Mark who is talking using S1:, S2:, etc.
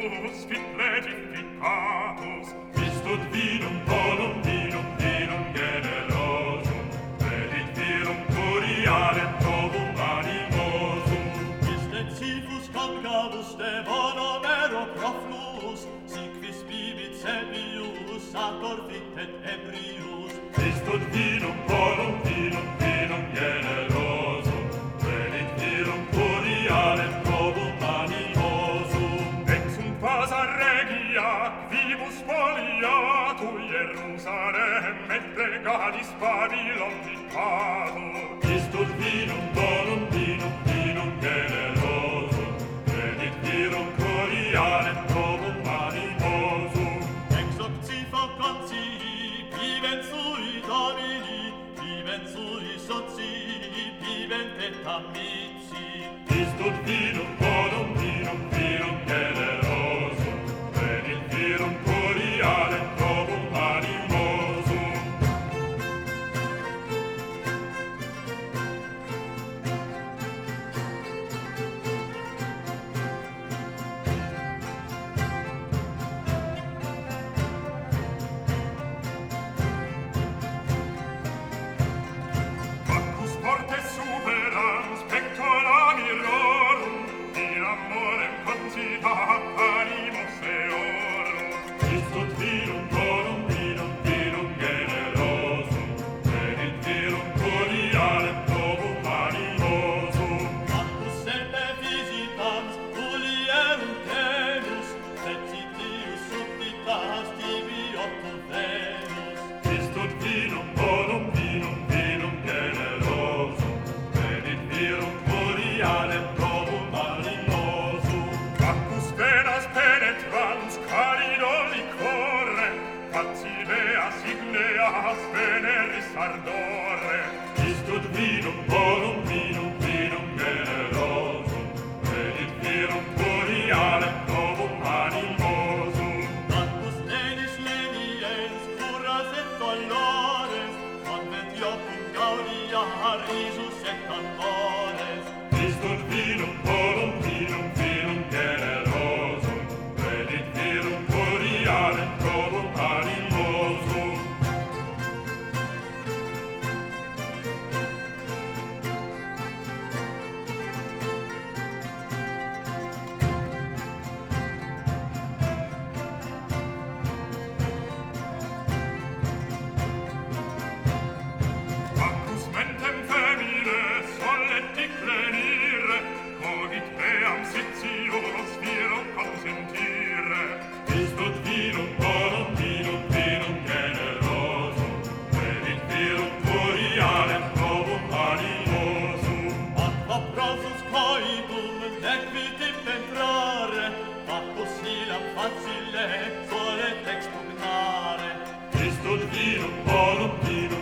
S1: tempus fit legitificatus, istud vinum bonum, vinum, vinum generosum, predit virum curialem probum animosum.
S2: Extensivus concavus de bono vero profluus, sic vis bibit sepius, sator fit et ebrius.
S1: Istud vinum bonum, vinum, vinum generosum, predit virum curialem probum animosum. Ex sunt pasa regia, vivus foliatu, Jerusalem, et regalis Babylon dictatur. Istud vinum bonum, vinum, vinum generosum, predit virum curialem probum animosum.
S2: Ex hoc cifo concii, vivent sui domini, vivent sui socii, vivent et amici.
S1: Istud vinum bonum, vinum, vinum generosum, predit virum curialem probum animosum. Bacchus fortes superans, pectora mirorum, in amorem concitat animos eorum. Istud vinum bonum, vinum, vinum generosum, predit virum curialem probum animosum.
S2: Bacchus semper visitans, mulierum tenus, sed citius subditas tibi octu Venus.
S1: Istud vinum bonum, vinum, vinum generosum, predit virum curialem probum animosum. Bacchus venas penetrans, carido liquore, facileas igneas veneris ardore. Istud vinum bonum, vinum, vinum generosum, predit virum curialem probum animosum.
S2: Bacchus lenis leniens, curas et dolores, convent iocum gaudia risus et amores.
S1: Istud vinum bonum, vinum, vinum generosum, predit virum curialem probum animosum. Bacchus mentem femine sollet declenire, cogit eam sitius virum consentire. Istud vinum bonum, vinum, vinum generosum, predit virum curialem probum animosum.
S2: Aqua prosus coitum, nequitim penetrare, Bacchus ilam facile solet expugnare.
S1: Istud vinum bonum, vinum,